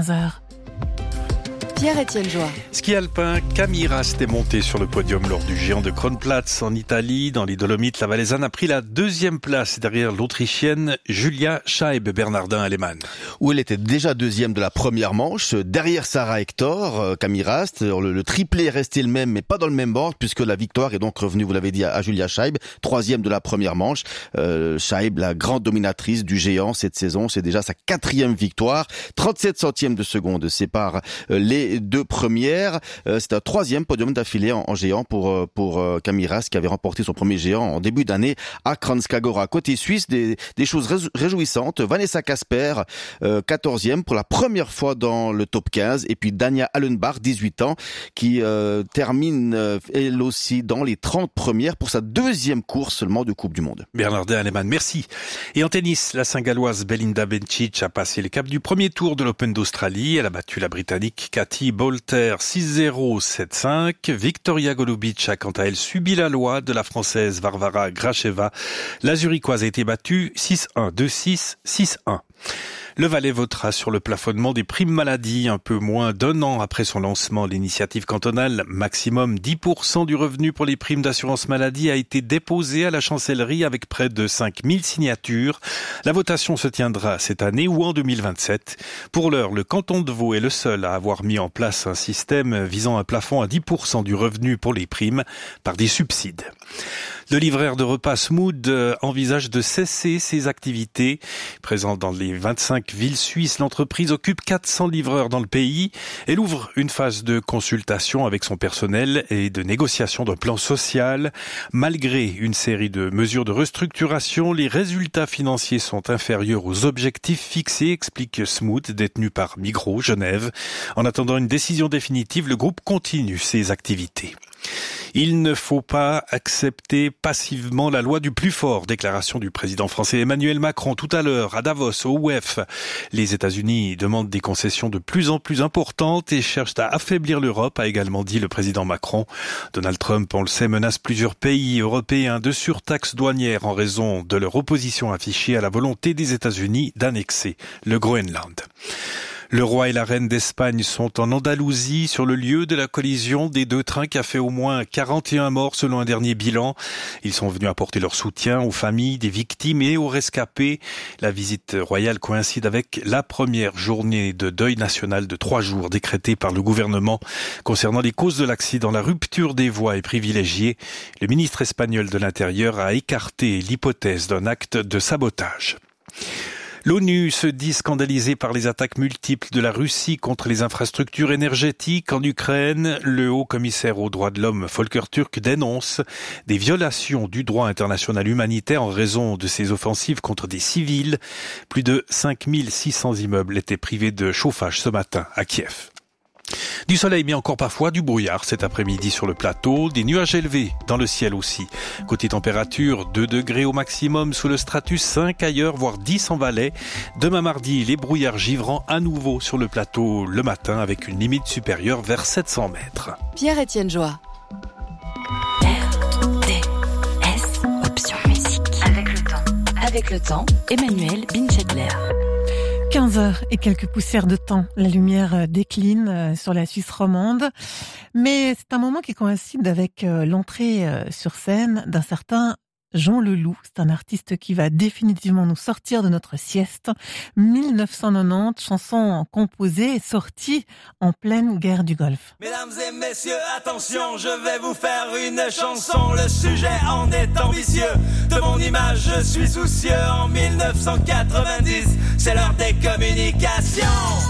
15h. Pierre-Étienne Joie. Ski alpin, Camille Rast est monté sur le podium lors du géant de Kronplatz en Italie. Dans les Dolomites, la Valaisanne a pris la 2e place derrière l'Autrichienne Julia Scheib-Bernardin-Alemann. Où elle était déjà 2e de la première manche, derrière Sarah Hector, Camille Rast. Le triplé est resté le même, mais pas dans le même ordre, puisque la victoire est donc revenue, vous l'avez dit, à Julia Scheib, 3e de la première manche. Scheib, la grande dominatrice du géant cette saison, c'est déjà sa 4e victoire. 37 centièmes de seconde séparent les deux premières. C'est un 3e podium d'affilée en géant pour Camille Rast, qui avait remporté son premier géant en début d'année à Kranjska Gora. Côté suisse, des choses réjouissantes. Vanessa Casper, 14e pour la première fois dans le top 15. Et puis Dania Allenbach, 18 ans, qui termine elle aussi dans les 30 premières pour sa 2e course seulement de Coupe du Monde. Bernardin-Alemann, merci. Et en tennis, la Saint-Galloise Belinda Bencic a passé le cap du premier tour de l'Open d'Australie. Elle a battu la Britannique Katie Boulter 6-0, 7-5. Victoria Golubic a quant à elle subi la loi de la Française Varvara Gracheva. La Zurichoise a été battue 6-1, 2-6, 6-1. Le Valais votera sur le plafonnement des primes maladie. Un peu moins d'1 an après son lancement, l'initiative cantonale maximum 10% du revenu pour les primes d'assurance maladie a été déposée à la chancellerie avec près de 5000 signatures. La votation se tiendra cette année ou en 2027. Pour l'heure, le canton de Vaud est le seul à avoir mis en place un système visant un plafond à 10% du revenu pour les primes par des subsides. Le livreur de repas Smood envisage de cesser ses activités. Présent dans les 25 villes suisses, l'entreprise occupe 400 livreurs dans le pays. Elle ouvre une phase de consultation avec son personnel et de négociation d'un plan social. Malgré une série de mesures de restructuration, les résultats financiers sont inférieurs aux objectifs fixés, explique Smood, détenu par Migros, Genève. En attendant une décision définitive, le groupe continue ses activités. Il ne faut pas accepter passivement la loi du plus fort, déclaration du président français Emmanuel Macron tout à l'heure à Davos, au OUEF. Les États-Unis demandent des concessions de plus en plus importantes et cherchent à affaiblir l'Europe, a également dit le président Macron. Donald Trump, on le sait, menace plusieurs pays européens de surtaxes douanières en raison de leur opposition affichée à la volonté des États-Unis d'annexer le Groenland. Le roi et la reine d'Espagne sont en Andalousie sur le lieu de la collision des deux trains qui a fait au moins 41 morts selon un dernier bilan. Ils sont venus apporter leur soutien aux familles des victimes et aux rescapés. La visite royale coïncide avec la première journée de deuil national de 3 jours décrétée par le gouvernement. Concernant les causes de l'accident, la rupture des voies est privilégiée. Le ministre espagnol de l'Intérieur a écarté l'hypothèse d'un acte de sabotage. L'ONU se dit scandalisée par les attaques multiples de la Russie contre les infrastructures énergétiques en Ukraine. Le haut-commissaire aux droits de l'homme, Volker Turk, dénonce des violations du droit international humanitaire en raison de ces offensives contre des civils. Plus de 5600 immeubles étaient privés de chauffage ce matin à Kiev. Du soleil, mais encore parfois du brouillard cet après-midi sur le plateau, des nuages élevés dans le ciel aussi. Côté température, 2 degrés au maximum sous le stratus, 5 ailleurs, voire 10 en Valais. Demain mardi, les brouillards givrant à nouveau sur le plateau le matin avec une limite supérieure vers 700 mètres. Pierre-Étienne Joie. RDS, option musique. Avec le temps, Emmanuel Binchedler. 15h et quelques poussières de temps. La lumière décline sur la Suisse romande. Mais c'est un moment qui coïncide avec l'entrée sur scène d'un certain Jean Leloup. C'est un artiste qui va définitivement nous sortir de notre sieste. 1990, chanson composée et sortie en pleine guerre du Golfe. Mesdames et messieurs, attention, je vais vous faire une chanson. Le sujet en est ambitieux. De mon image, je suis soucieux. En 1990, c'est l'heure des communications.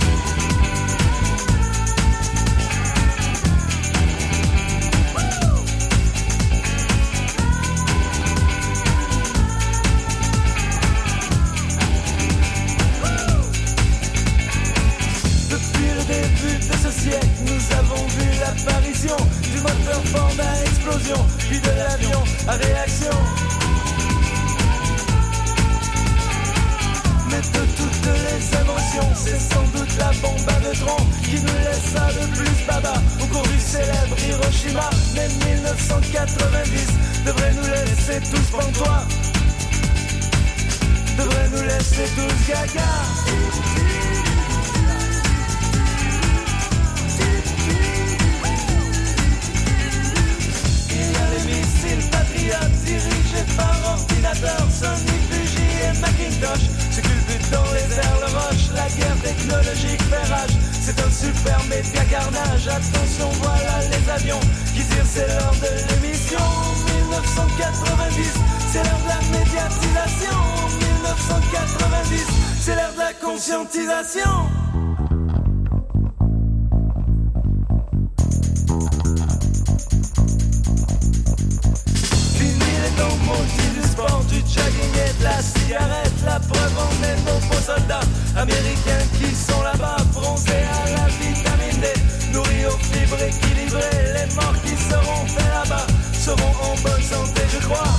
Nous avons vu l'apparition du moteur fort à explosion, puis de l'avion à réaction. Mais de toutes les inventions, c'est sans doute la bombe à neutrons qui nous laissa le plus baba au cours du célèbre Hiroshima. Mais 1990 devrait nous laisser tous pantois, devrait nous laisser tous gaga. énergique fait rage. C'est un super média carnage. Attention, voilà les avions qui tirent, c'est l'heure de l'émission. 1990, c'est l'heure de la médiatisation. 1990, c'est l'heure de la conscientisation. Fini les temps maudits du sport, du jogging et de la cigarette. La preuve en est nos beaux soldats américains qui sont là-bas, bronzés à la vitamine D, nourris aux fibres équilibrées. Les morts qui seront faits là-bas seront en bonne santé, je crois.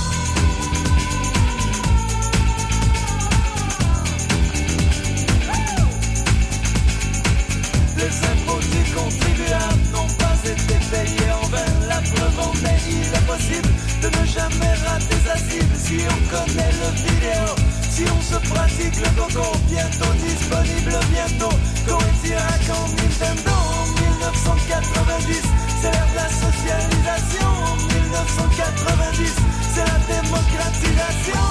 Les impôts du contribuable n'ont pas été payés en vain. La preuve en est, il est possible de ne jamais rater sa cible. Si on connaît le vidéo, si on se pratique le coco, bientôt disponible, bientôt Cointiac en Nintendo. En 1990, c'est l'ère de la socialisation. En 1990, c'est la démocratisation.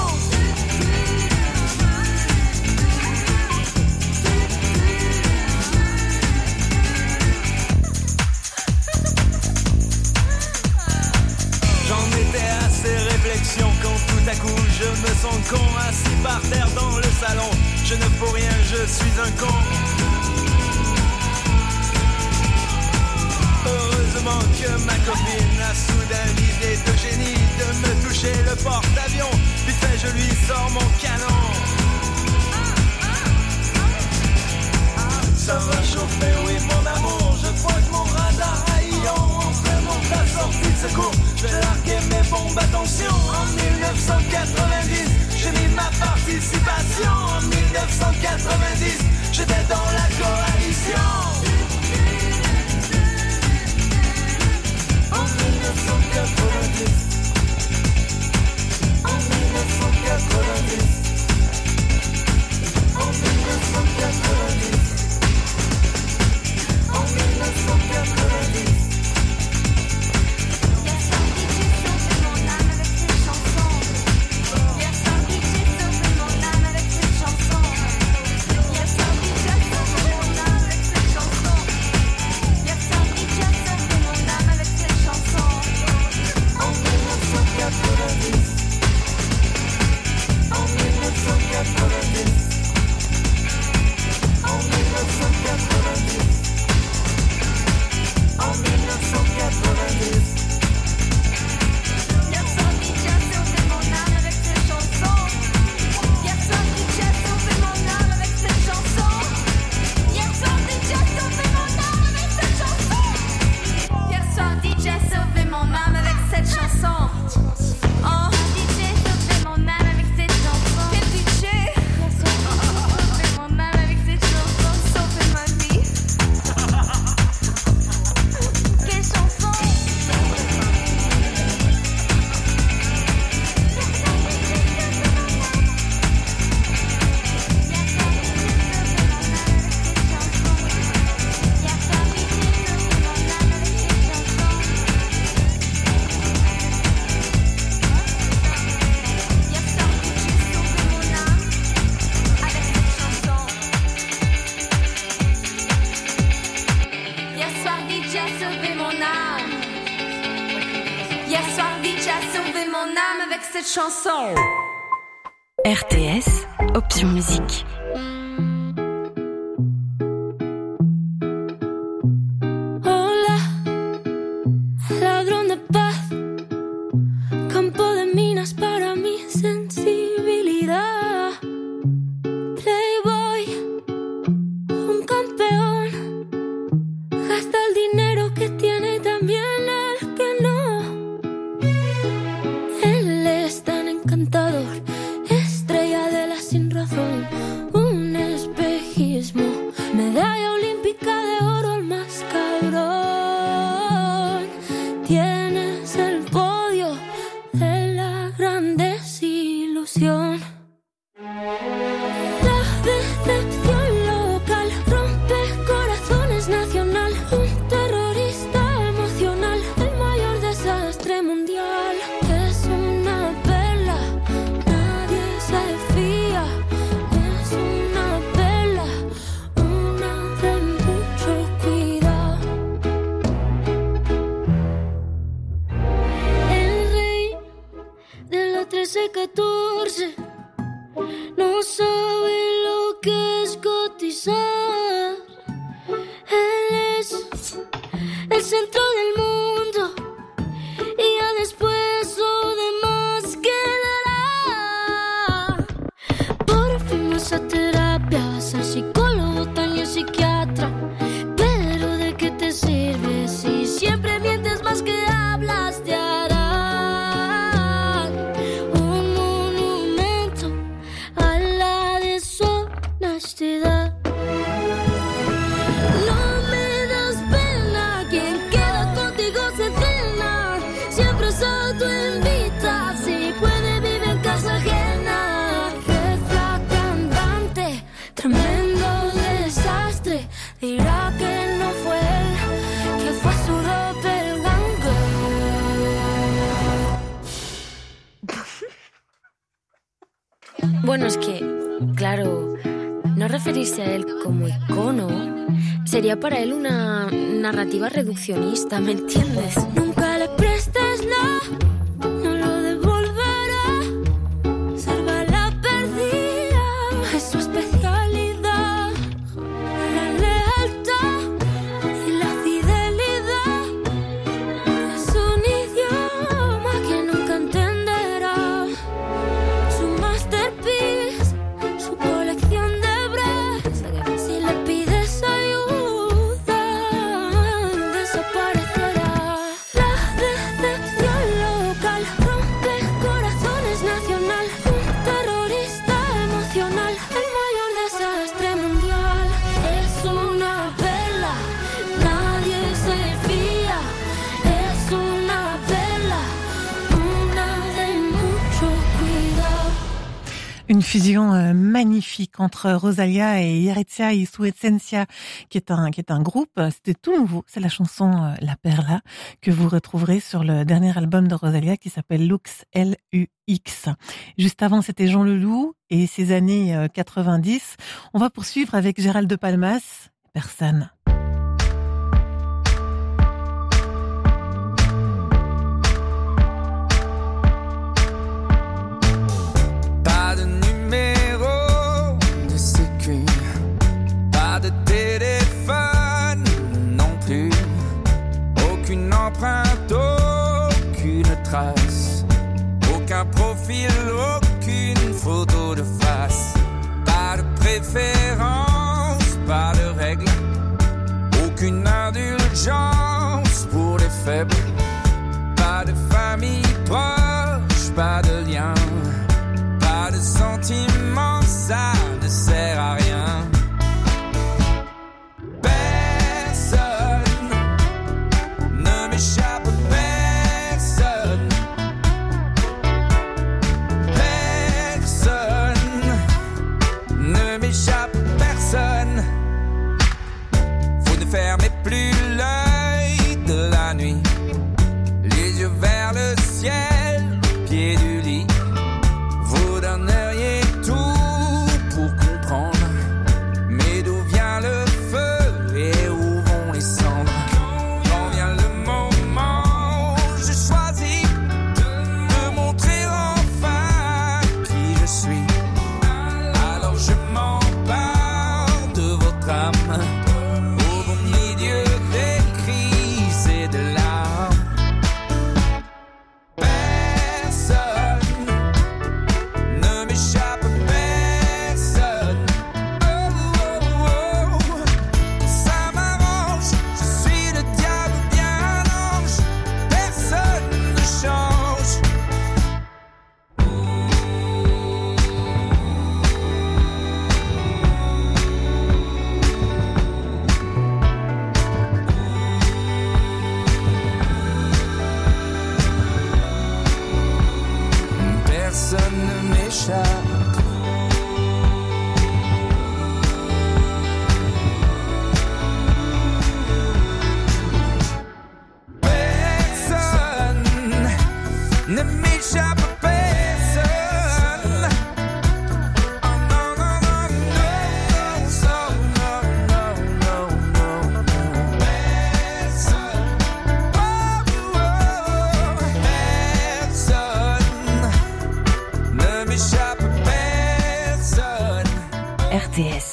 J'en étais à ces réflexions quand tout à coup je me sens con, assis par terre dans le salon. Je ne fous rien, je suis un con. Heureusement que ma copine a soudain l'idée de génie de me toucher le porte-avions. Vite fait, je lui sors mon canon. Ça va chauffer, oui mon amour. Je crois que mon radar haillon vraiment la sortie de secours. Je vais larguer mes bombes, attention. En 1990, j'ai mis ma participation. En 1990, j'étais dans la coalition. En 1990, en 1990, en 1990. En 1990. Chanson. RTS, option musique. Hola, ladrón de paz, campo de minas para mi sensibilidad. Playboy, un campeón, gasta el dinero que tiene y también el que no. Él es tan encantador, estrella de la sin razón, dirá que no fue él, que fue su doppelganger. Bueno, es que, claro, no referirse a él como icono sería para él una narrativa reduccionista, ¿me entiendes? Nunca le prestes nada, no lo devolverá. Ser bala perdida es su especialidad. La lealtad y la fidelidad es un idioma que nunca entenderá. Su masterpiece, su colección de bras. Si le pides ayuda, desaparecerá. La decepción local rompe corazones nacional. Un terrorista emocional, el mayor desastre mundial. Es una vela, nadie se fía. Es una vela, una de mucho cuidado. Une fusion magnifique entre Rosalia et Iretia y su Esencia, qui est un groupe. C'était tout nouveau. C'est la chanson La Perla que vous retrouverez sur le dernier album de Rosalia qui s'appelle Lux, L-U-X. Juste avant, c'était Jean Leloup et ses années 90. On va poursuivre avec Gérald de Palmas. Personne. Pas de numéro de sécu, pas de téléphone non plus, aucune empreinte, aucune trace, aucun profil, aucune photo de face, pas de préférence, pas de règles, aucune indulgence pour les faibles, pas de famille proche, pas de lien. Pas de sentiments, ça ne sert à rien. Personne ne m'échappe, personne. Personne ne m'échappe, personne. Vous ne fermez plus l'œil de la nuit, les yeux vers le ciel, pied du lit. Vous donneriez tout pour comprendre, mais d'où vient le feu et où vont les cendres? Quand vient le moment, je choisis de montrer enfin qui je suis. Alors je m'empare de votre âme, au beau milieu des crises et de larmes. Personne ne m'échappe, personne. Oh, oh, oh. Ça m'arrange, je suis le diable ou bien un ange. Personne ne change. Personne ne m'échappe. Personne ne m'échappe, personne. Oh non, non, non, non, non, non, non, non. Personne. Oh, oh, personne ne m'échappe, personne. RTS.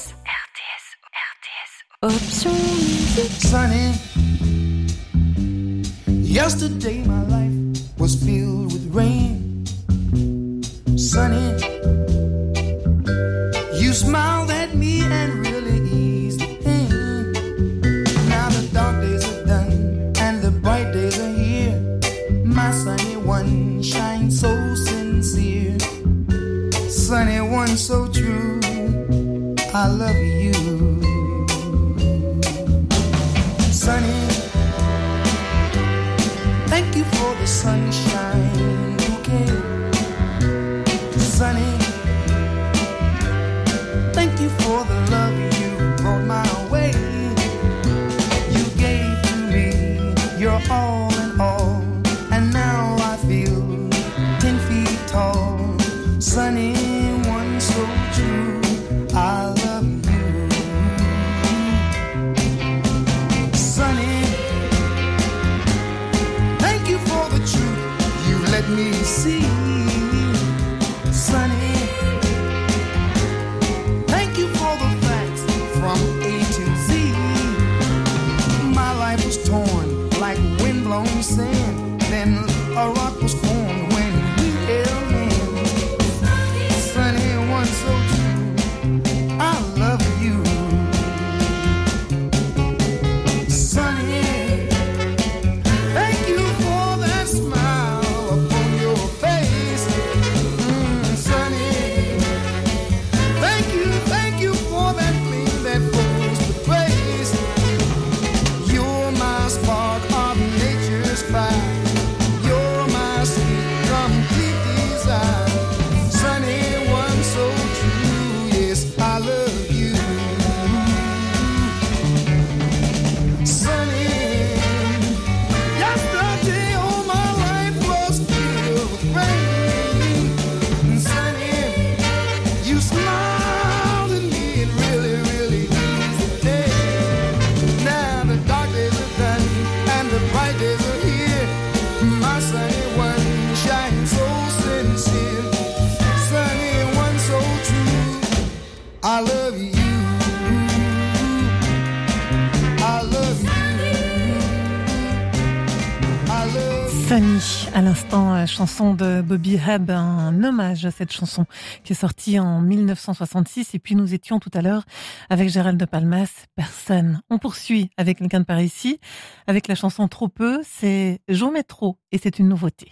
Option musique. Sunny. Yesterday my life was filled with rain. Sunny, you smiled at me and really eased the pain. Now the dark days are done and the bright days are here. My sunny one shines so sincere. Sunny one so true, I love you. Sunny, thank you for the sunshine bouquet. Sunny, thank you for the love you brought my way. me see. Sunny, thank you for the facts from A to Z. My life was torn like windblown sand. Then a rock was formed when we held hands. Sunny, one so true, I love you. Sunny, thank you for that smile upon your face. Sunny, thank you for that gleam that flows with grace. You're my spark of nature's fire. You're my sweet, complete desire. Sunny, one so true, yes, I love you. Sunny, yesterday all my life was filled with rain. Sunny, you smiled at me, it really, really eased the day. Now the dark days are done and the bright days are here. My sunny one shines so sincere. Sunny one so true, I love you. I love you. I love you. Sunny, à l'instant, chanson de Bobby Hebb, un hommage à cette chanson qui est sortie en 1966. Et puis nous étions tout à l'heure avec Gérald de Palmas, Personne. On poursuit avec quelqu'un de par ici, avec la chanson Trop peu, c'est Jean Métro et c'est une nouveauté.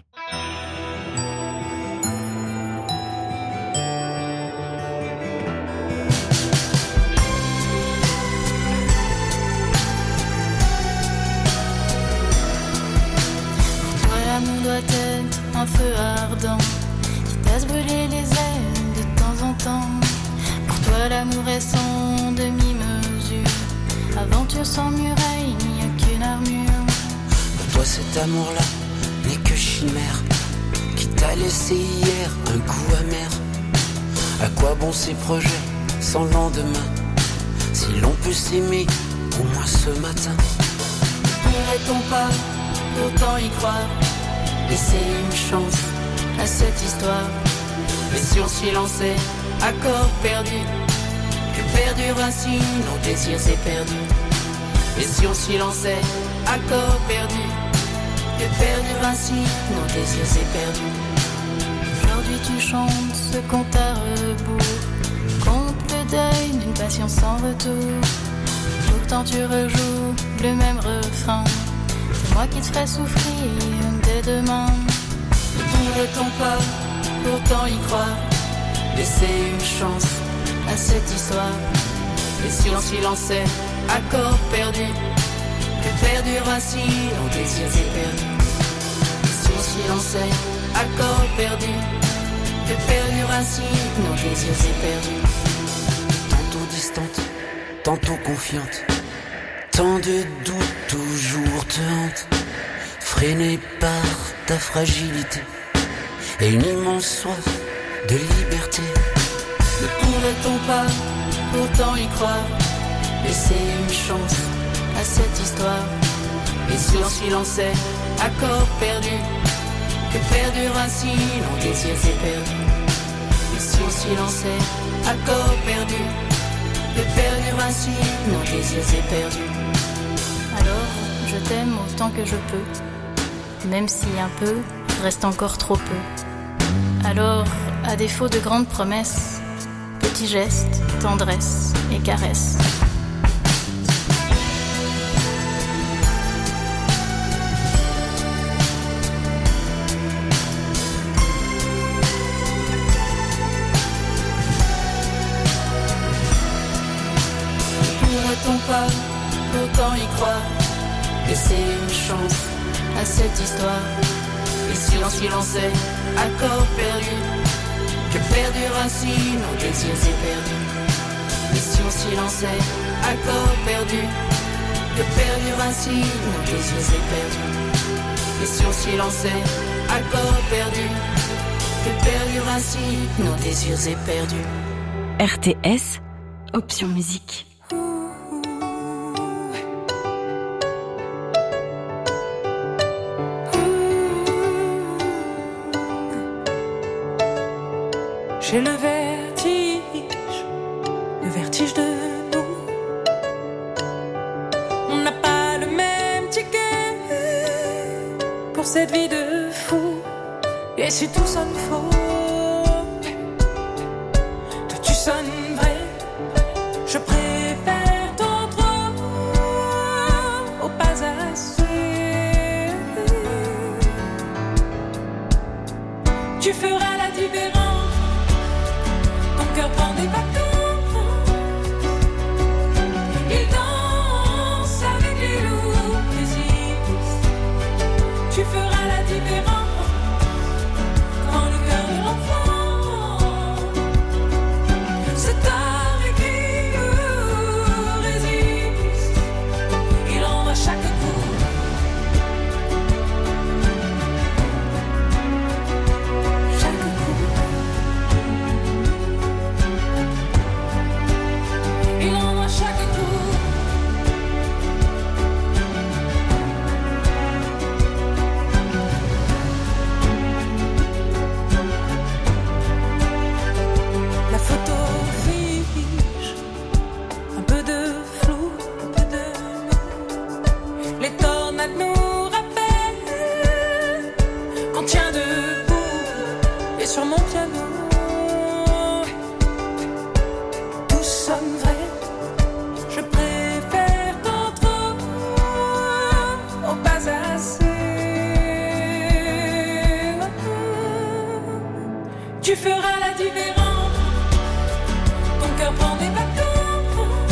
Toi, l'amour doit être un feu ardent qui t'a brûlé les ailes de temps en temps. Pour toi, l'amour est sans demi-mesure. Aventure sans muraille, il n'y a qu'une armure. Pour toi, cet amour-là n'est que chimère qui t'a laissé hier un goût amer. À quoi bon ces projets sans lendemain si l'on peut s'aimer au moins ce matin? Pourrait-on pas pourtant y croire, laisser une chance à cette histoire? Mais si on s'y lançait à corps perdu, que perdure ainsi nos désirs éperdus. Et si on s'y lançait à corps perdu, que perdure ainsi nos désirs éperdus. Aujourd'hui tu chantes ce compte à rebours, compte le deuil d'une passion sans retour. Pourtant tu rejoues le même refrain, c'est moi qui te ferai souffrir dès demain. Ne pourrait-on pas pourtant y croire, laisser une chance à cette histoire? Et si on s'y lançait à corps perdu, que perdure ainsi nos désirs éperdus. Et si on s'y lançait à corps perdu, que perdure ainsi nos désirs éperdus. Tantôt distante, tantôt confiante, tant de doutes toujours te hantent, freinée par ta fragilité et une immense soif de liberté. Ne pourrait-on pas pourtant y croire, laisser une chance à cette histoire? Et si on s'y lançait à corps perdu, que perdure ainsi nos désirs éperdus. Et si on s'y lançait à corps perdu, que perdure ainsi nos désirs éperdus. Alors je t'aime autant que je peux, même si un peu reste encore trop peu. Alors, à défaut de grandes promesses, petits gestes, tendresse et caresses. Pourrait-on pas pourtant y croire, laisser une chance à cette histoire? Et si on s'y lançait à corps perdu, que perdure ainsi nos désirs éperdus. Et si on s'y lançait à corps perdu, que perdure ainsi nos désirs éperdus. Et si on s'y lançait à corps perdu, que perdure ainsi nos désirs éperdus. RTS, option musique. J'ai le vertige de nous. On n'a pas le même ticket pour cette vie de fou. Et si tout sonne faux, toi tu sonnes vrai. Je préfère t'entendre au pas assez. Tu feras la différence. Ton cœur prend des vacances. Il danse avec les loups des Iris. Tu feras la différence. Quand le cœur de l'enfant se tord et qui résiste, il envoie chaque coup. Chaque coup. Il envoie chaque coup. La photo fige, un peu de flou, un peu de nous. Les tornades nous rappellent qu'on tient debout. Et sur mon piano, tout sonne vrai. Je préfère t'entendre au pas assez. Tu feras la différence. Ton cœur prend des vacances.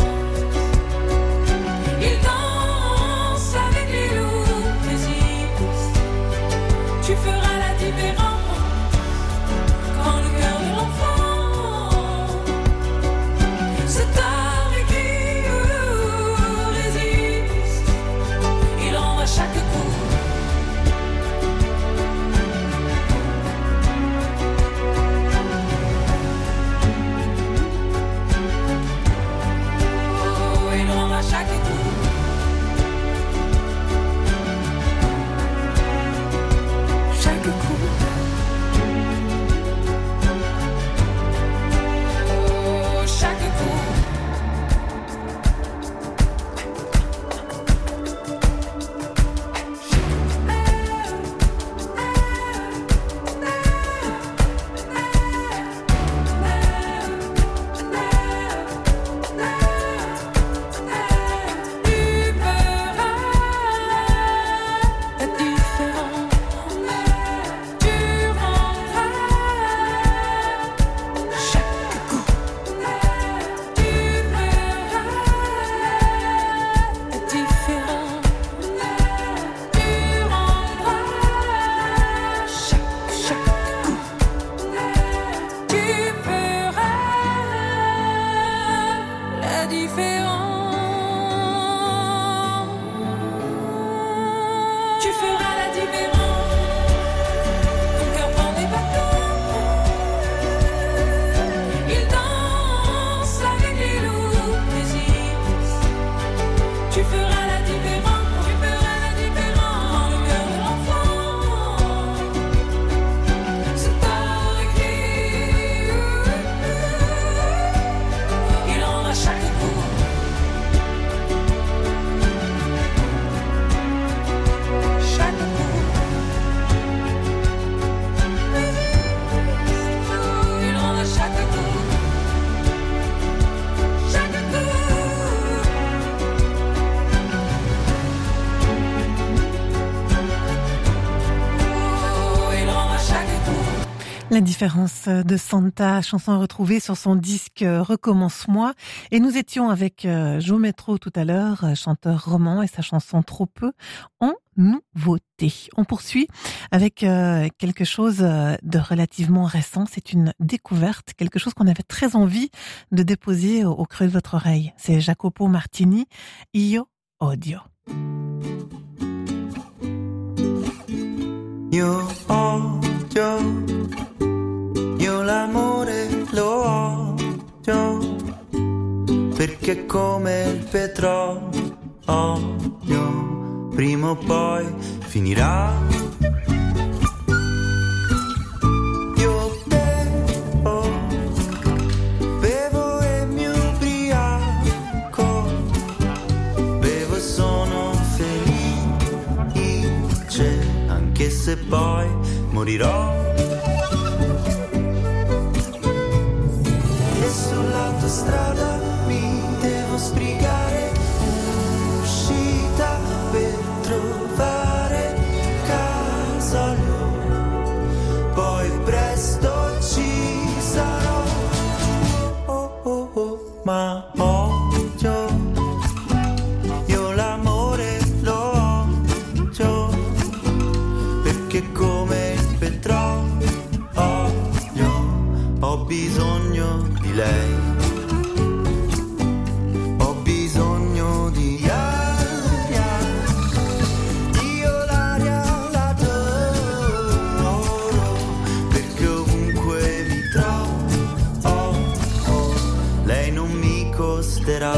Il danse avec les loups des Iris. Tu feras la différence. Quand le cœur de l'enfant se tord et qui résiste, il envoie chaque coup. Oh, il envoie chaque coup. Chaque coup. Oh, chaque coup. Tu verras la différence. Tu rendras chaque coup. Tu verras la différence. Tu rendras chaque coup. Tu verras la différence. Tu feras la différence. Ton cœur prend des vacances. Il danse avec les loups des Iris. Tu feras la différence. Tu feras la différence. Quand le cœur de l'enfant se tord et crie, il envoie chaque coup. Chaque coup. Il envoie chaque coup. Chaque coup. Oh, il envoie chaque coup. La différence de Santa, chanson retrouvée sur son disque Recommence-moi. Et nous étions avec Joe Metro tout à l'heure, chanteur roman, et sa chanson Trop peu en nouveauté. On poursuit avec quelque chose de relativement récent. C'est une découverte, quelque chose qu'on avait très envie de déposer au creux de votre oreille. C'est Jacopo Martini, Io odio. Io odio, io l'amore lo odio, perché come il petrolio prima o poi finirà. Io devo forse poi morirò. E sull'autostrada mi devo sbrigare un'uscita per trovare Casalò. Poi presto ci sarò. Oh oh oh, ma odio, io l'amore lo odio, perché come il petrolio ho bisogno di lei. Ho bisogno di aria, io l'aria l'adoro, perché ovunque mi trovo, lei non mi costerà.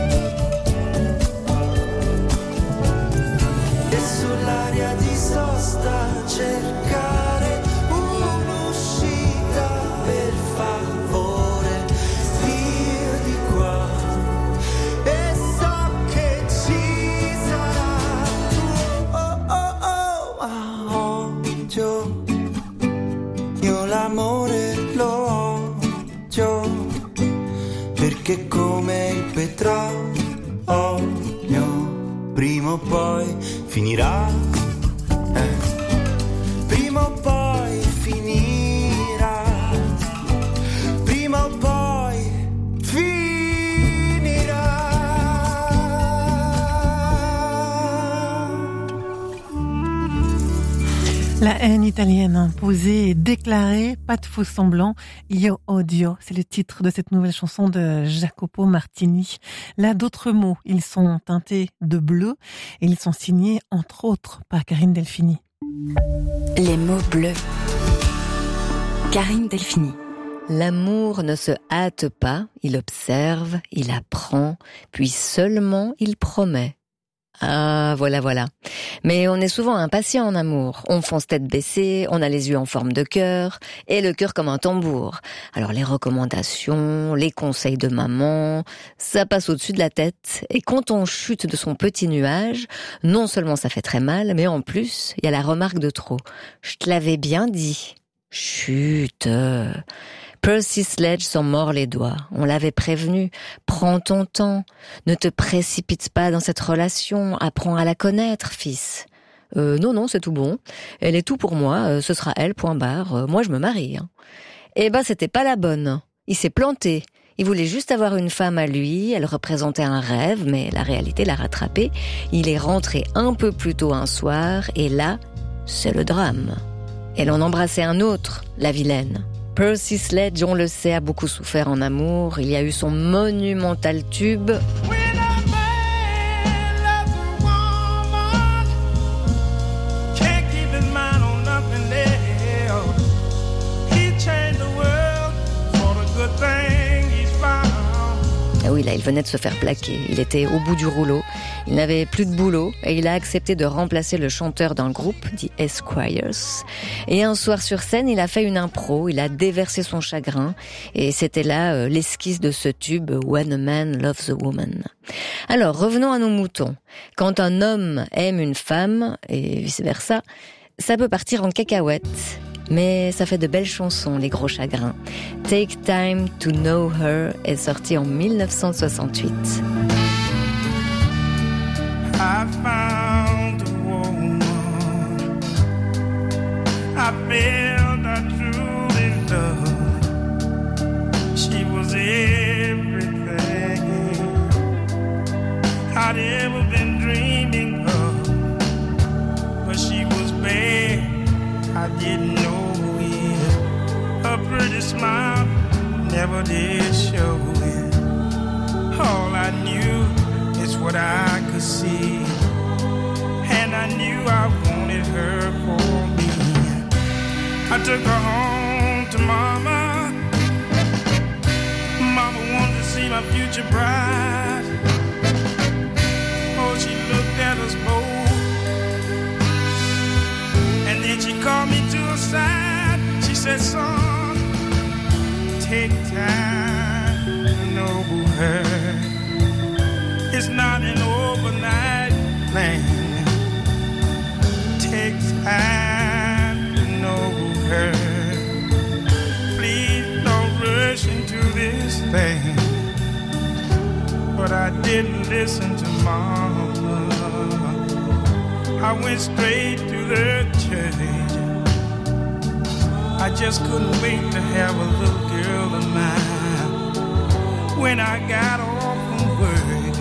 E sull'aria di sosta cercare un'uscita per favore, via di qua, e so che ci sarà. Oh oh oh, odio, io l'amore lo odio, perché come il petrolio prima o poi finirà. Prima o poi finirà, prima o poi finirà. La haine italienne imposée et déclarée, pas de faux semblants, io odio, c'est le titre de cette nouvelle chanson de Jacopo Martini. Là, d'autres mots, ils sont teintés de bleu et ils sont signés entre autres par Karine Delphini. Les mots bleus. Karine Delphini. L'amour ne se hâte pas, il observe, il apprend, puis seulement il promet. Ah, voilà. Mais on est souvent impatient en amour. On fonce tête baissée, on a les yeux en forme de cœur, et le cœur comme un tambour. Alors les recommandations, les conseils de maman, ça passe au-dessus de la tête. Et quand on chute de son petit nuage, non seulement ça fait très mal, mais en plus, il y a la remarque de trop. Je te l'avais bien dit. Chut. Percy Sledge s'en mord les doigts. On l'avait prévenu. Prends ton temps. Ne te précipite pas dans cette relation. Apprends à la connaître, fils. Non, c'est tout bon. Elle est tout pour moi. Ce sera elle, point barre. Moi, je me marie. Eh ben, c'était pas la bonne. Il s'est planté. Il voulait juste avoir une femme à lui. Elle représentait un rêve, mais la réalité l'a rattrapé. Il est rentré un peu plus tôt un soir, et là, c'est le drame. Elle en embrassait un autre, la vilaine. Percy Sledge, on le sait, a beaucoup souffert en amour. Il y a eu son monumental tube. Ah oui, là, il venait de se faire plaquer. Il était au bout du rouleau. Il n'avait plus de boulot et il a accepté de remplacer le chanteur d'un groupe, dit Esquires. Et un soir sur scène, il a fait une impro. Il a déversé son chagrin et c'était là l'esquisse de ce tube When a Man Loves a Woman. Alors, revenons à nos moutons. Quand un homme aime une femme et vice-versa, ça peut partir en cacahuète. Mais ça fait de belles chansons, les gros chagrins. Take Time to Know Her est sorti en 1968. I found a woman I felt I truly loved. She was everything I'd ever been dreaming of. But she was bad, I didn't know it. Her pretty smile never did show it. All I knew is what I could see, and I knew I wanted her for me. I took her home to Mama. Mama wanted to see my future bride. Oh, she looked at us both, and then she called me to her side. She said, son, take time to know her. It's not an overnight plan. Take time I went straight to the church. I just couldn't wait to have a little girl of mine. When I got off from work,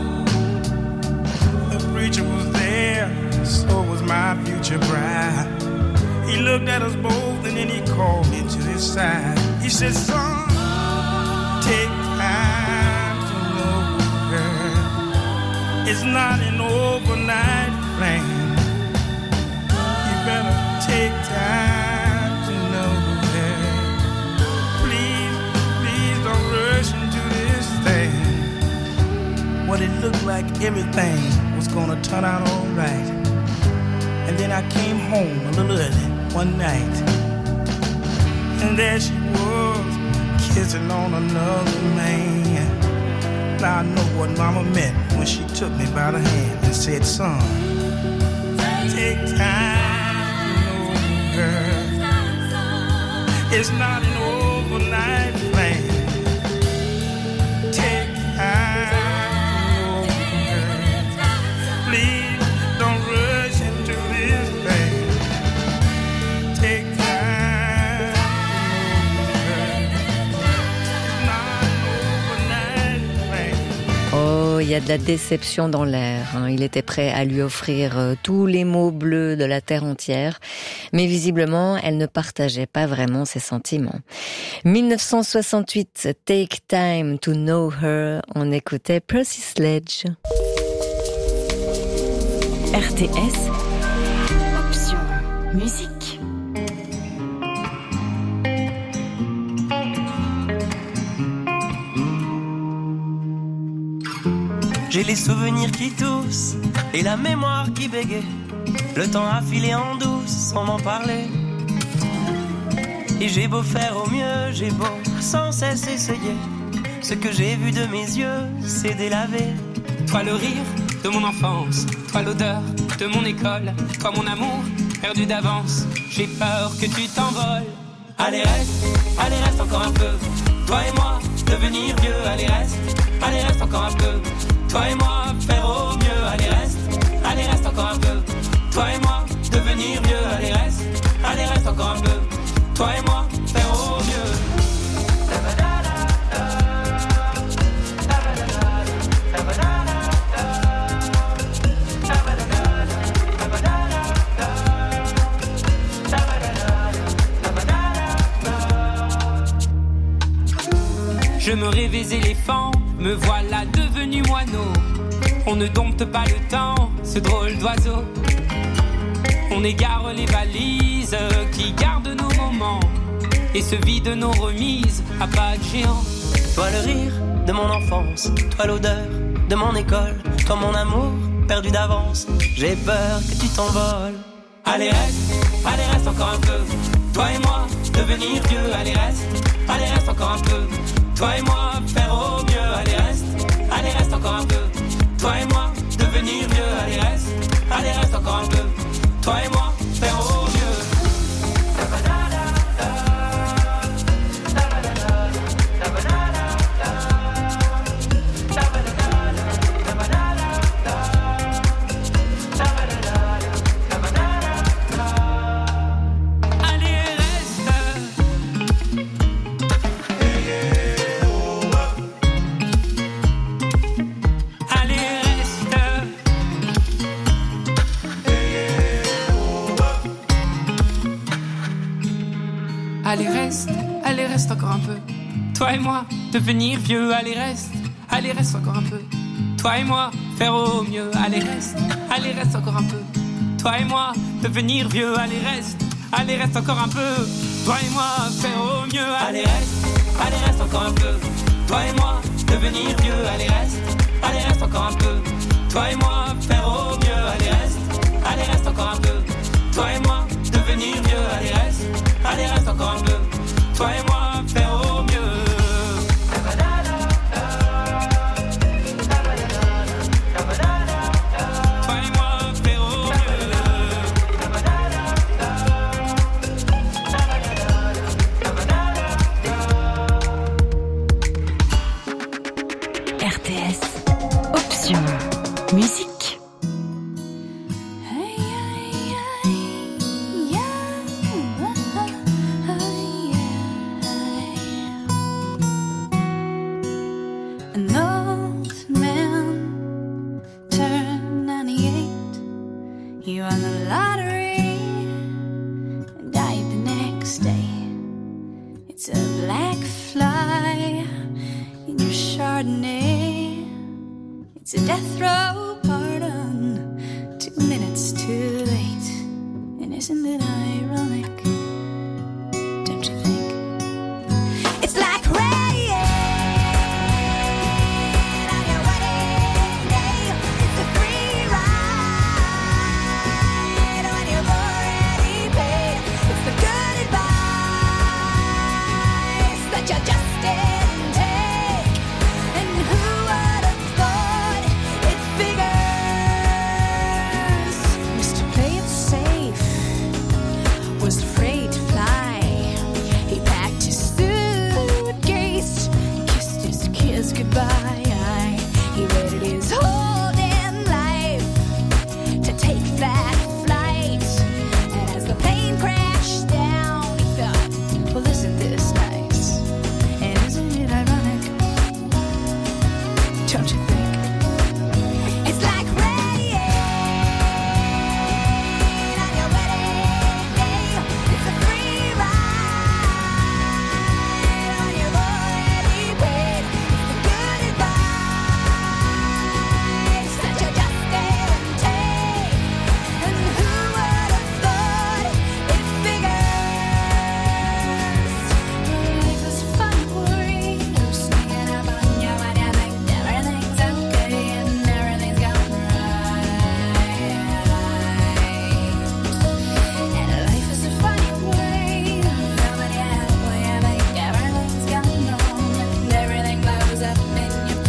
the preacher was there, so was my future bride. He looked at us both and then he called me to his side. He said, son, take time to know her. It's not an overnight plan. You better take time to know her. Please, please don't rush into this thing. Well, it looked like everything was gonna turn out all right. And then I came home a little early one night, and there she was, kissing on another man. Now I know what mama meant when she took me by the hand and said, son, take time to know her. It's not an overnight plan. Take time to know her. Please don't rush into this thing. Take time to know her. It's not an overnight plan. Oh, il y a de la déception dans l'air. Il était prêt à lui offrir tous les mots bleus de la terre entière, mais visiblement, elle ne partageait pas vraiment ses sentiments. 1968, Take Time to Know Her, on écoutait Percy Sledge. RTS, option musique. J'ai les souvenirs qui toussent et la mémoire qui bégaye. Le temps a filé en douce sans m'en parler. Et j'ai beau faire au mieux, j'ai beau sans cesse essayer. Ce que j'ai vu de mes yeux, c'est délavé. Toi le rire de mon enfance, toi l'odeur de mon école, toi mon amour perdu d'avance. J'ai peur que tu t'envoles. Allez reste encore un peu. Toi et moi, devenir vieux. Allez reste encore un peu. Toi et moi, faire au mieux. Allez reste encore un peu. Toi et moi, devenir vieux. Allez reste encore un peu. Toi et moi, faire au mieux. Je me rêvais éléphant, me voilà devenu moineau. On ne dompte pas le temps, ce drôle d'oiseau. On égare les valises qui gardent nos moments et se vident nos remises à pas de géant. Toi le rire de mon enfance, toi l'odeur de mon école, toi mon amour perdu d'avance. J'ai peur que tu t'envoles. Allez reste encore un peu. Toi et moi, devenir vieux. Allez reste encore un peu. Toi et moi, faire au mieux. Allez reste encore un peu. Toi et moi, devenir vieux. Allez reste encore un peu. Toi et moi, faire au mieux. Allez reste encore un peu. Toi et moi, devenir vieux. Allez reste encore un peu. Toi et moi, faire au mieux. Allez reste encore un peu. Toi et moi, devenir vieux. Allez reste encore un peu. Toi et moi, faire au mieux. Allez reste encore un peu. Toi et moi, devenir vieux. Allez reste encore un peu. Toi et moi, faire au mieux. Allez reste encore un peu. Toi et moi, devenir vieux. Allez reste encore un peu. Toi et moi, faire au mieux. Toi et moi, faire au mieux. RTS, option musique. You won the lottery and died the next day. It's a black fly in your Chardonnay. It's a death row pardon, 2 minutes too late. And isn't it ironic? Don't you think? It's like rain on your wedding day. It's a free ride when you've already paid. It's the good advice that you just didn't take. And who would have thought it figures? Mr. Play It Safe was afraid to fly. He packed his suitcase, kissed his kids goodbye. He waited his whole damn life to take that flight. And as the plane crashed down, he thought, well, isn't this nice? And isn't it ironic? Don't you think? It's like rain on your wedding day. It's a free ride when you've already paid. It's the good advice that you just didn't take. And who would have thought it figures? Life is a funny worry. You're sneaking up on you when you think everything's okay and everything's going right. And life is a funny way. When you're halfway, you think everything's gone wrong and everything blows up in your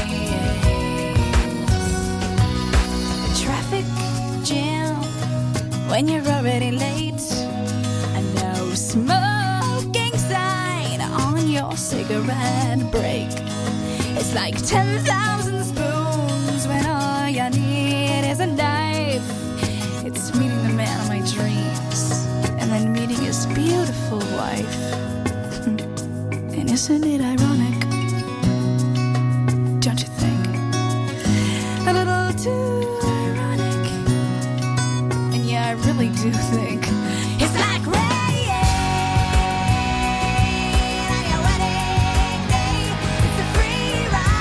face. A traffic jam when you're already late. A no smoking sign on your cigarette break. It's like 10,000 spoons when all you need is a knife. It's meeting the man of my dreams and then meeting his beautiful wife. And isn't it ironic? Don't you think? A little too ironic. And yeah, I really do think it's like rain on your wedding day. It's a free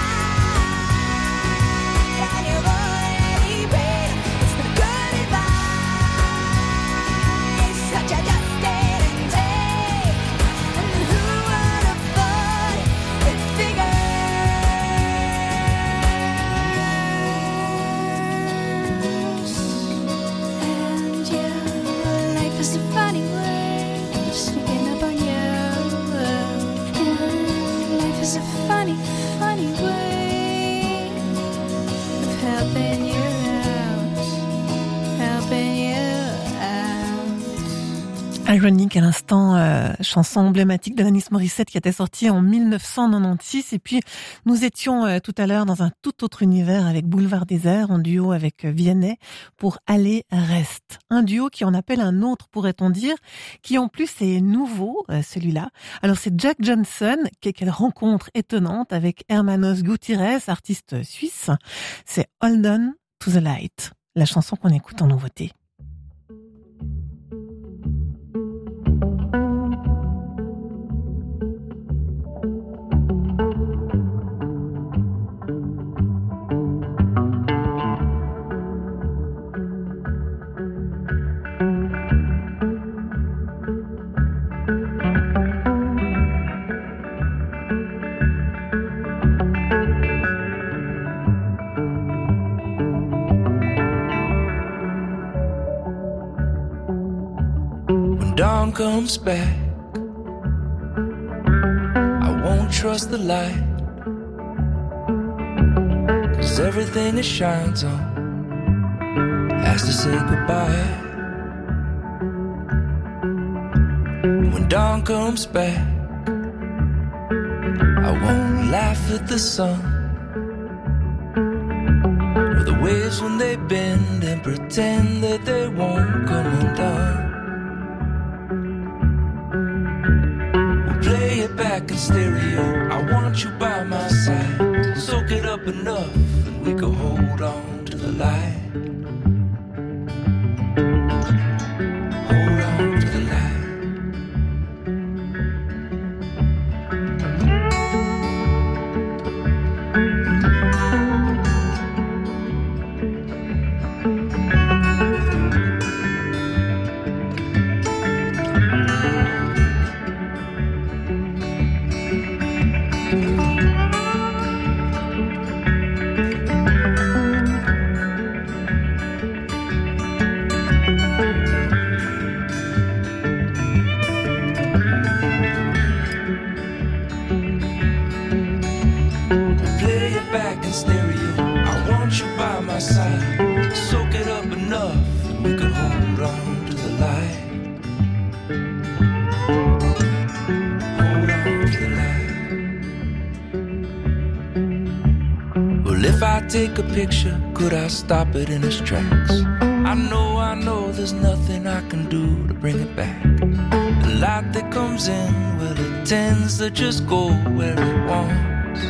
ride and you've already paid. It's the good advice that you just didn't take. And who would have thought it figures? And yeah, life is a funny way of sneaking up on you. Yeah, life is a funny, funny way of helping you out, helping you out. Ironic à l'instant, chanson emblématique d'Alanis Morissette qui était sortie en 1996. Et puis, nous étions tout à l'heure dans un tout autre univers avec Boulevard Désert en duo avec Vianney pour Aller Reste. Un duo qui en appelle un autre, pourrait-on dire, qui en plus est nouveau, celui-là. Alors c'est Jack Johnson, quelle rencontre étonnante avec Hermanos Gutiérrez, artiste suisse. C'est Hold On to the Light, la chanson qu'on écoute en nouveauté. Dawn comes back, I won't trust the light, 'cause everything it shines on has to say goodbye. When dawn comes back, I won't laugh at the sun or the waves when they bend and pretend that they won't come undone. Play it back in stereo, I want you by my side. Soak it up enough and we can hold on to the light. hold on to the light. Hold on to the light. Well, if I take a picture, could I stop it in its tracks? I know there's nothing I can do to bring it back. The light that comes in, well, it tends to just go where it wants.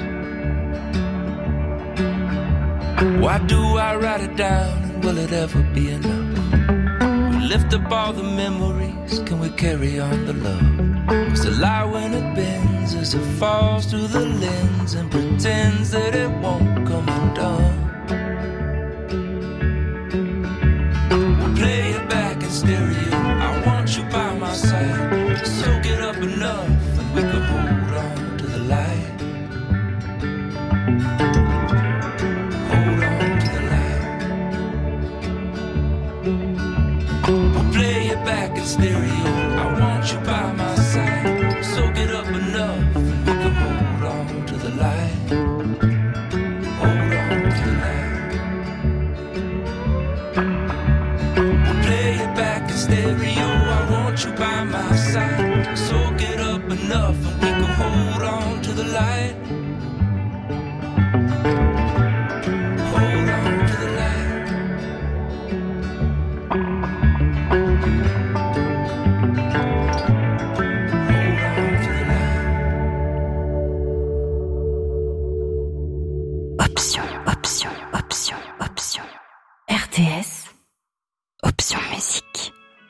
Why do I write it down, and will it ever be enough? We lift up all the memories, can we carry on the love? 'Cause the light when it bends, as it falls through the lens and pretends that it won't come undone. Play it back in stereo, I want you by my side. Soak it up enough and we can hold on to the light. Hold on to the light. We'll play it back in stereo, I want you by my side. Soak it up enough and we can hold on to the light. Hold on to the light. Stereo, I want you by my side. Soak it up enough and we can hold on to the light. Hold on to the light. Hold on to the light. Option, option, option, option. RTS, option musique.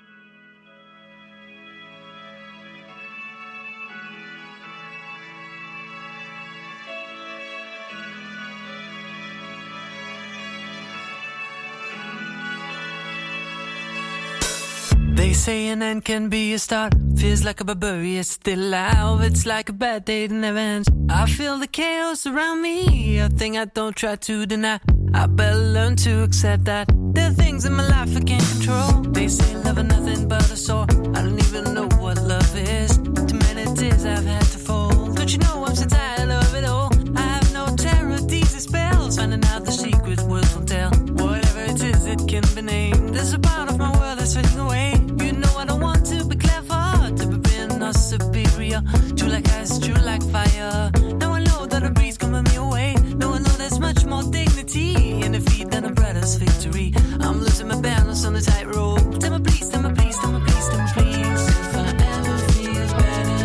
They say an end can be a start. Feels like a barbarian still alive. It's like a bad day that never ends. I feel the chaos around me, a thing I don't try to deny. I better learn to accept that there are things in my life I can't control. They say love is nothing but a sore. I don't even know what love is. Too many tears I've had to fold. Don't you know I'm so tired of it all? I have no terror, these are spells. Finding out the secret words won't tell. Whatever it is, it can be named. There's a part of my world that's fading away. You know I don't want to be clever, to be being or superior. True like ice, true like fire. Now I know that a breeze coming me away. Now I know there's much more dignity in defeat than a brother's victory. I'm losing my balance on the tightrope. Tell me please, tell me please, tell me please, tell me please. If I ever feel better,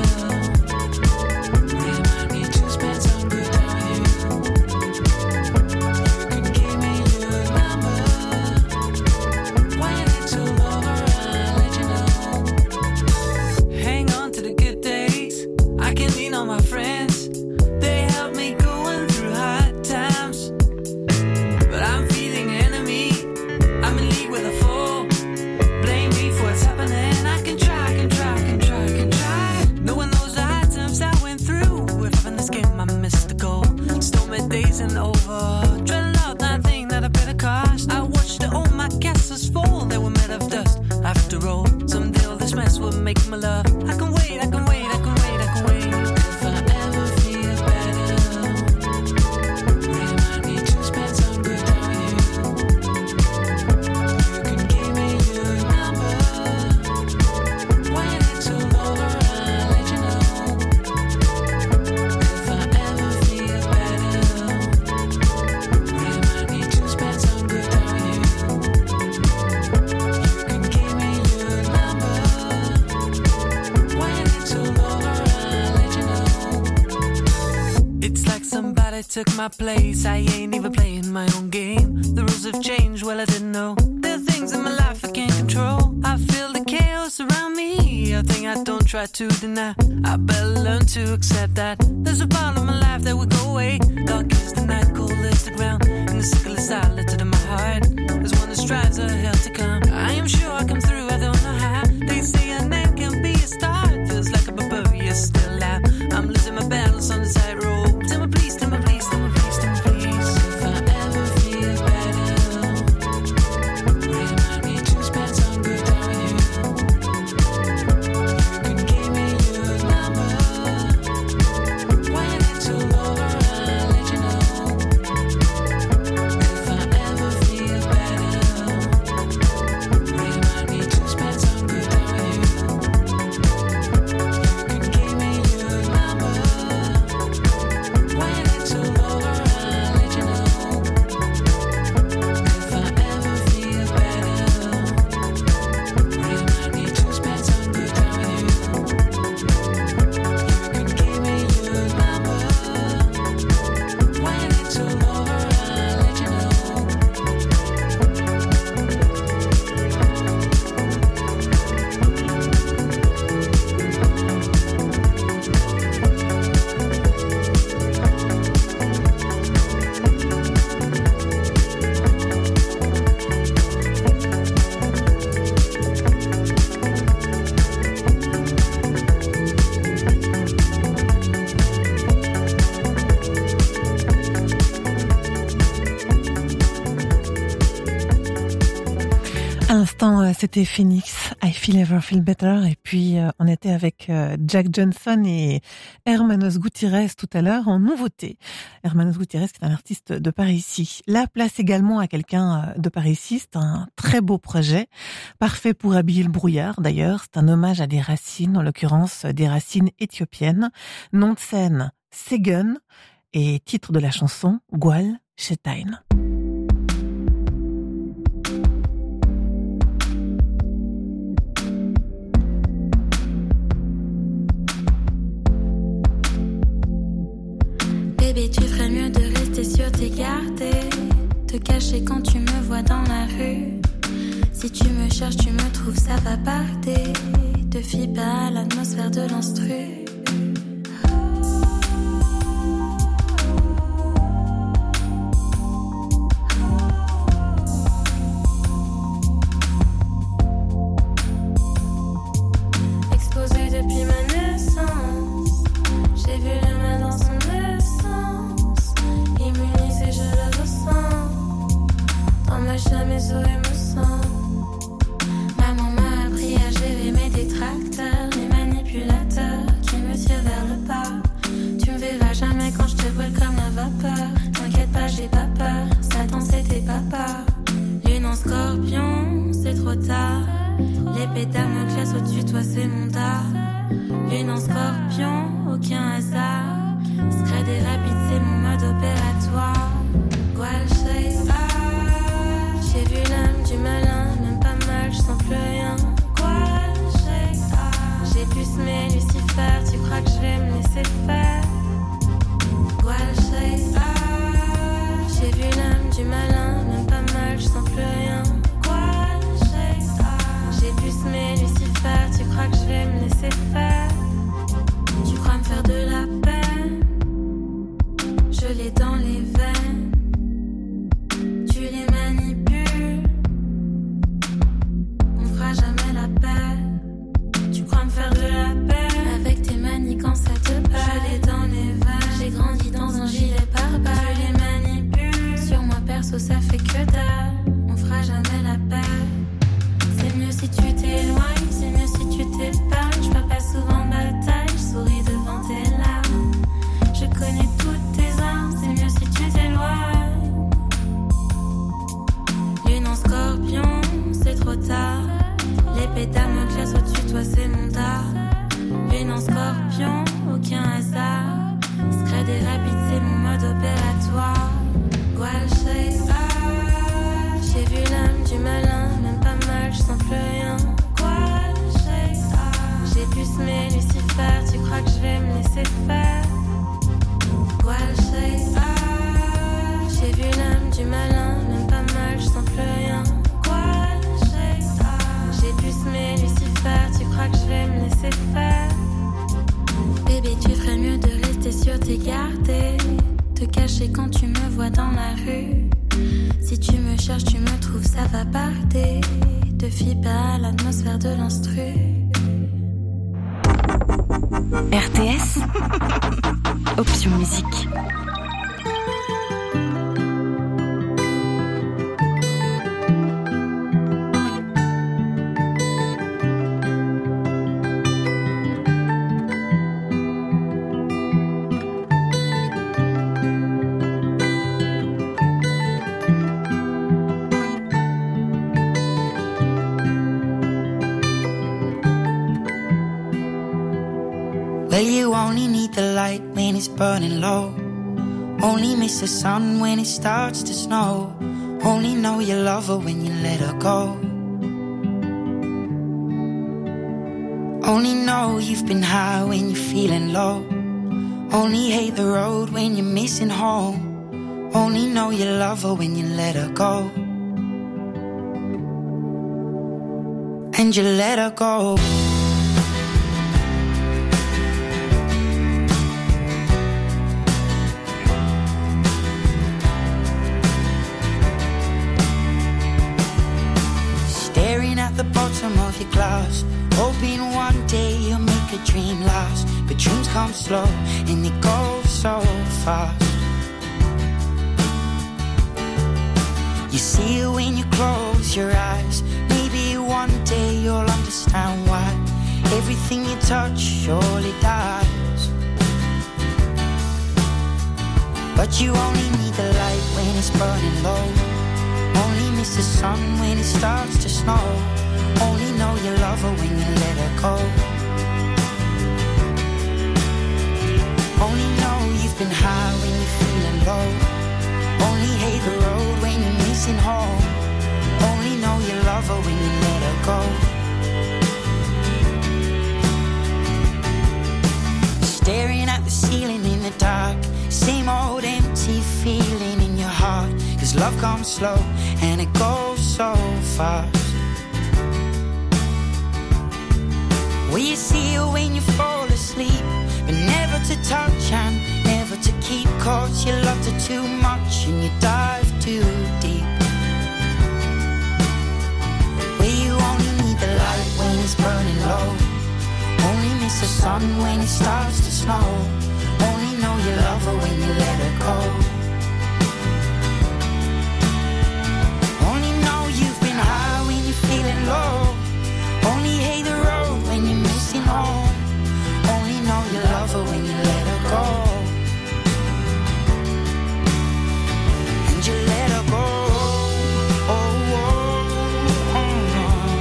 remind me to spend some good time with you. You can give me your number. Why you need to over, I'll let you know. Hang on to the good days. I can lean on my friends. They help me going through hard times. But I'm feeling enemy. I'm in league with a foe. Blame me for what's happening. I can try. No one knows the hard times I went through. If I'm in this game, I missed the goal. Stormy days and over. Dreading out nothing that I better cost. I watched all my castles fall. They were made of dust. After all, someday all this mess will make my love. I can wait, I can wait, I can wait, I can wait. If I ever feel better, remind me to spend some good time with you. You can give me your number. Why you need to over, I'll let you know. If I ever feel better, remind me to spend some good time with you. You can give me your number. Why you need to over, I'll let you know. It's like somebody took my place. I ain't even playing my own game. The rules have changed, well I didn't know. There are things in my life I can't control. I feel the chaos around me, a thing I don't try to deny. I better learn to accept that there's a part of my life that will go away. Dark is the night, cold is the ground, and the sickle is silent in my heart. There's one that strives a hell to come. I am sure I come through, I don't know how. They say an end can be a start. Feels like a barbarian still alive. I'm losing my balance on the tightrope. Tell me please, tell me please, tell me please, tell me please. If I ever feel better, remind me to spend some good time with you. You can give me your number. Why you need to over, I'll let you know. If I ever feel better, À l'instant, c'était Phoenix, I Feel Ever Feel Better, et puis on était avec Jack Johnson et Hermanos Gutiérrez tout à l'heure en nouveauté. Hermanos Gutiérrez qui est un artiste de par ici. La place également à quelqu'un de par ici, c'est un très beau projet, parfait pour habiller le brouillard d'ailleurs, c'est un hommage à des racines, en l'occurrence des racines éthiopiennes. Nom de scène, Segun, et titre de la chanson, Gwal Shetain. Bébé, tu ferais mieux de rester sur tes gardes et te cacher quand tu me vois dans la rue. Si tu me cherches, tu me trouves, ça va parler. Te fie pas à l'atmosphère de l'instru. Exposé depuis ma naissance, j'ai vu le mal dans son essence. Immunisé, je le ressens. Dans ma chair, mes os et mon sang. Maman m'a appris à gérer mes détracteurs, mes manipulateurs qui me tirent vers le bas. Tu me verras jamais quand je te brûle comme la vapeur. T'inquiète pas, j'ai pas peur. Satan, c'était papa. Lune en scorpion, c'est trop tard. L'épée Damoclès au-dessus de toi, c'est mon dard. Lune en scorpion, aucun hasard. Scred et rapide, c'est mon mode opératoire. Gwal Shetain, j'ai vu l'âme du malin, même pas mal, je sens plus rien. Gwal Shetain, j'ai pu semer Lucifer, tu crois que je vais me laisser faire? Gwal Shetain, j'ai vu l'âme du malin, même pas mal, je sens plus rien. Gwal Shetain, j'ai pu semer Lucifer, tu crois que je vais me laisser faire? Tu crois me faire de la peine? Je l'ai dans les veines. Tu les manipules. On fera jamais la paix. Tu crois me faire de la peine? Avec tes manies quand ça te plaît. Je l'ai dans les veines. J'ai grandi dans un gilet pare-balles. Je les manipule. Sur moi perso ça fait que dalle. On fera jamais la paix. C'est mieux si tu t'éloignes. C'est mieux si tu t'épargnes. Je perds pas souvent bataille. Je souris devant tes larmes. Je connais toutes tes armes. C'est mieux si tu t'éloignes. Lune en scorpion, c'est trop tard. L'épée Damoclès au-dessus de toi, c'est mon dard. Lune en scorpion, aucun hasard. Scred et rapide, c'est mon mode opératoire. Gwal Shetain, j'ai vu l'âme du malin, même pas mal, je sens plus rien. Gwal Shetain, j'ai pu semer Lucifer, tu crois que je vais me laisser faire? Gwal Shetain, j'ai vu l'âme du malin, même pas mal, je sens plus rien. Gwal Shetain, j'ai pu semer Lucifer, tu crois que je vais me laisser faire? Bébé, tu ferais mieux de rester sur tes gardes et te cacher quand tu me vois dans la rue. Si tu me cherches, tu me trouves, ça va parler. Te fie pas à l'atmosphère de l'instru. RTS, option musique. Well, you only need the light when it's burning low. Only miss the sun when it starts to snow. Only know you love her when you let her go. Only know you've been high when you're feeling low. Only hate the road when you're missing home. Only know you love her when you let her go. And you let her go. At the bottom of your glass, hoping one day you'll make a dream last. But dreams come slow and they go so fast. You see it when you close your eyes. Maybe one day you'll understand why everything you touch surely dies. But you only need the light when it's burning low. Only miss the sun when it starts to snow. Only know you love her when you let her go. Only know you've been high when you're feeling low. Only hate the road when you're missing home. Only know you love her when you let her go. Staring at the ceiling in the dark, same old empty feeling in your heart. 'Cause love comes slow and it goes so fast. Will you see her when you fall asleep, but never to touch and never to keep? 'Cause you loved her too much and you dive too deep. Will you only need the light when it's burning low? Only miss the sun when it starts to snow. Only know you love her when you let her go. Only know you've been high when you're feeling low. Only hate the road when you're missing home. Only know you love her when you let her go. And you let her go. Oh, oh, oh,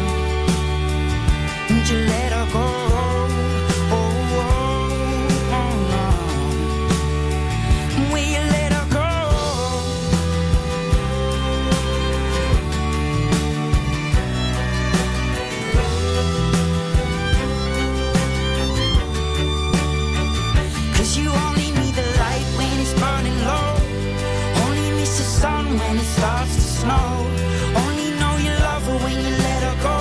oh. And you let her go. When it starts to snow, only know you love her when you let her go.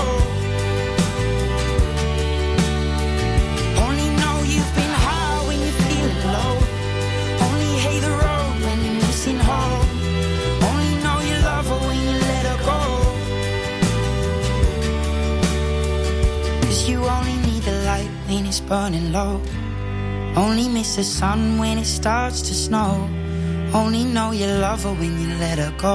Only know you've been high when you're feeling low. Only hate the road when you're missing home. Only know you love her when you let her go. 'Cause you only need the light when it's burning low. Only miss the sun when it starts to snow. Only know you love her when you let her go.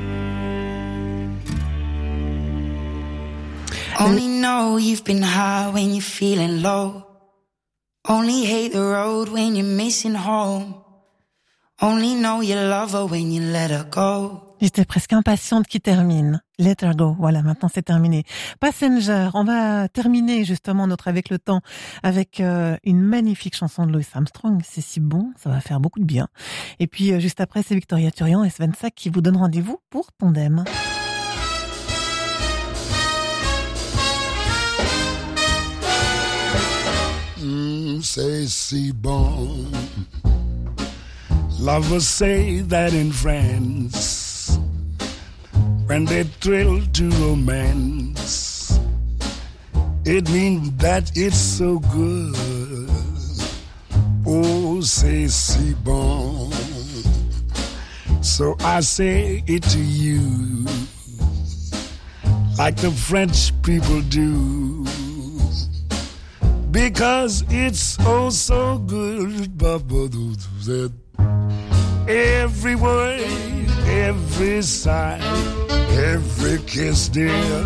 Only know you've been high when you're feeling low. Only hate the road when you're missing home. Only know you love her when you let her go. J'étais presque impatiente qu'il termine. Let her go. Voilà, maintenant c'est terminé. Passenger, on va terminer justement notre Avec le temps avec une magnifique chanson de Louis Armstrong. C'est si bon, ça va faire beaucoup de bien. Et puis juste après, c'est Victoria Turian et Sven Sack qui vous donnent rendez-vous pour Tandem. C'est si bon. Lovers say that in France, when they thrill to romance, it means that it's so good. Oh, c'est si bon. So I say it to you, like the French people do, because it's oh so good. Every word, every sigh, every kiss, dear,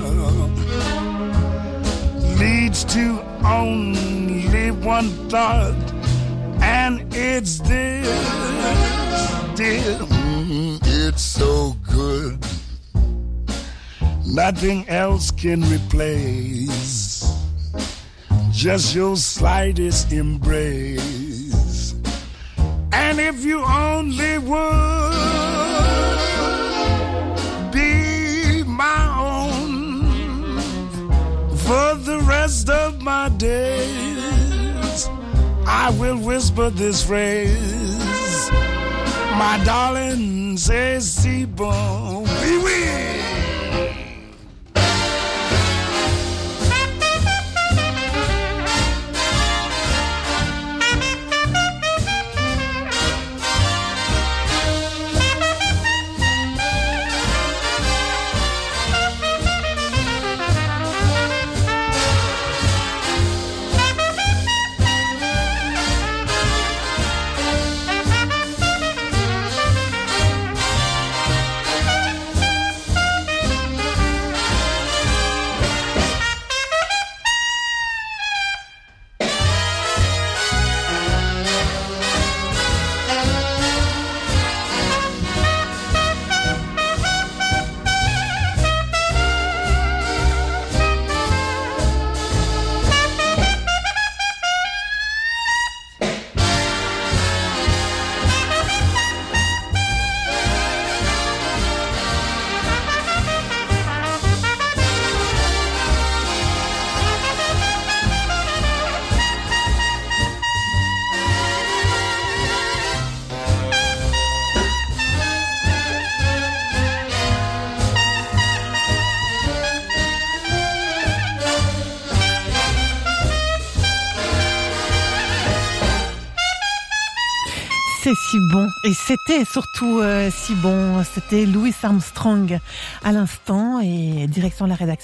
leads to only one thought, and it's this, dear. It's so good, nothing else can replace just your slightest embrace. And if you only would be my own for the rest of my days, I will whisper this phrase, my darling, c'est si bon, oui, oui. C'est si bon, et c'était surtout si bon. C'était Louis Armstrong à l'instant, et direction la rédaction.